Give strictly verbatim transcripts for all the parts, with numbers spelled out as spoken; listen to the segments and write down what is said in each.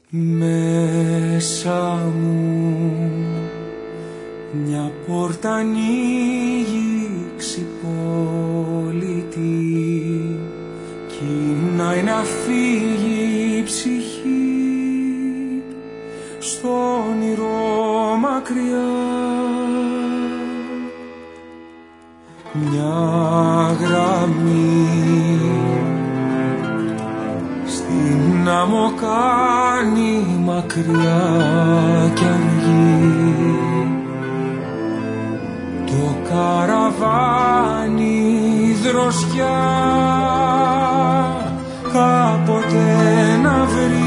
Μέσα μου μια πόρτα ανοίγει ξυπόλυτη κι να να φύγει η ψυχή στο όνειρο μακριά. Μια γραμμή στην άμμο κάνει μακριά κι αργή, το καραβάνι δροσιά κάποτε να βρει.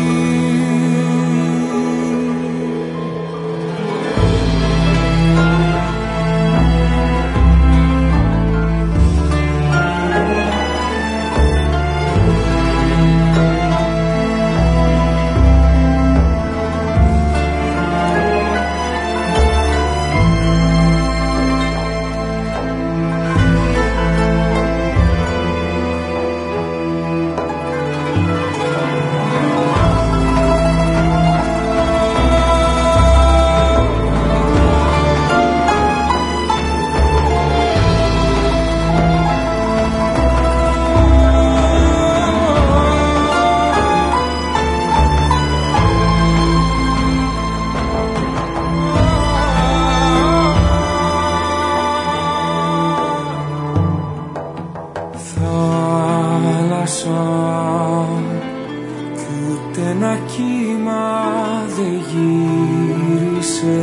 Κι ούτε ένα κύμα δεν γύρισε,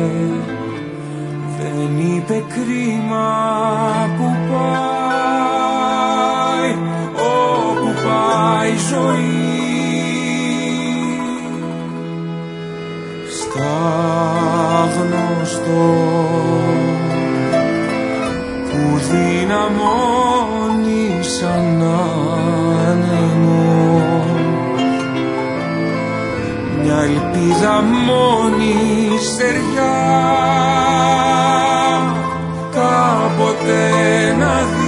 δεν είπε κρίμα που πάει, όπου πάει η ζωή. Στα γνωστό που δυναμώνει σαν άνεμο, μια ελπίδα μόνη στεριά κάποτε να δει.